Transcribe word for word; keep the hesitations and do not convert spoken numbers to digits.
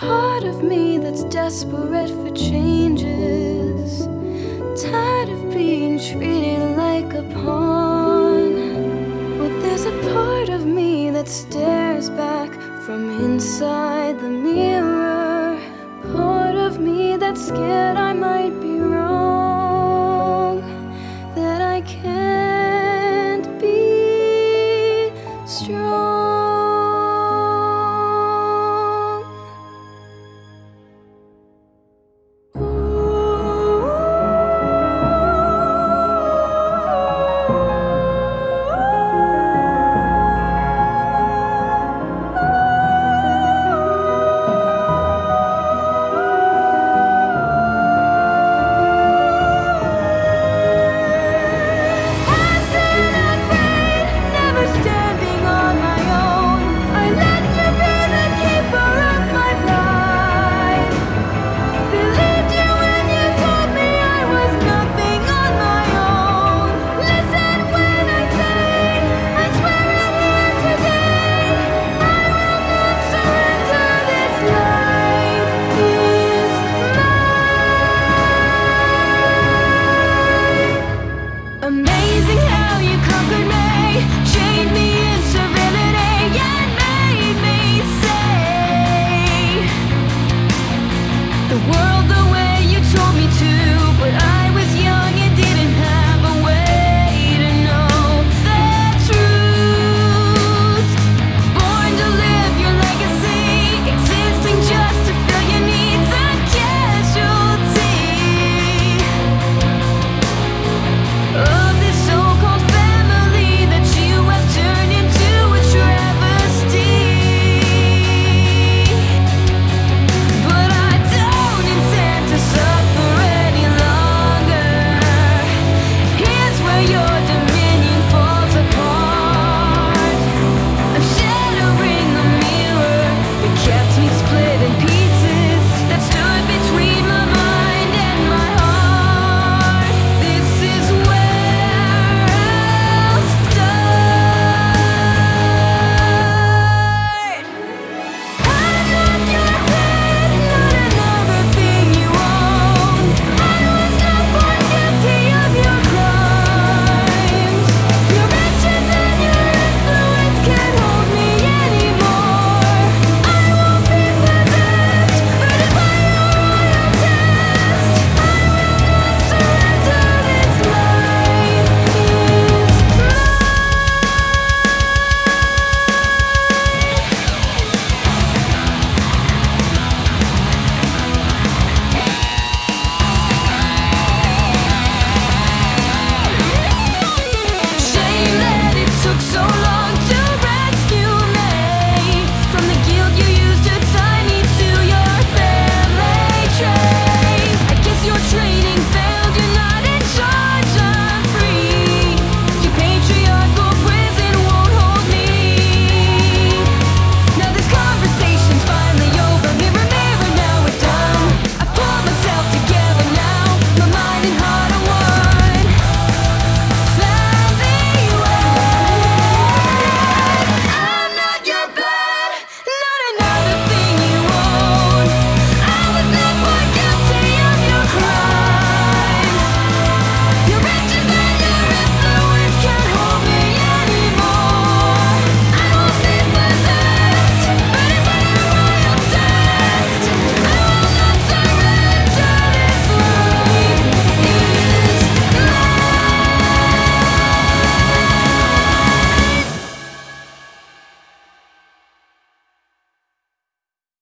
part of me that's desperate for changes, tired of being treated like a pawn. But there's a part of me that stares back from inside the mirror, part of me that's scared I might be wrong, that I can't be strong. Amazing how you conquered me, chained me in serenity, and made me say the world the way you told me to.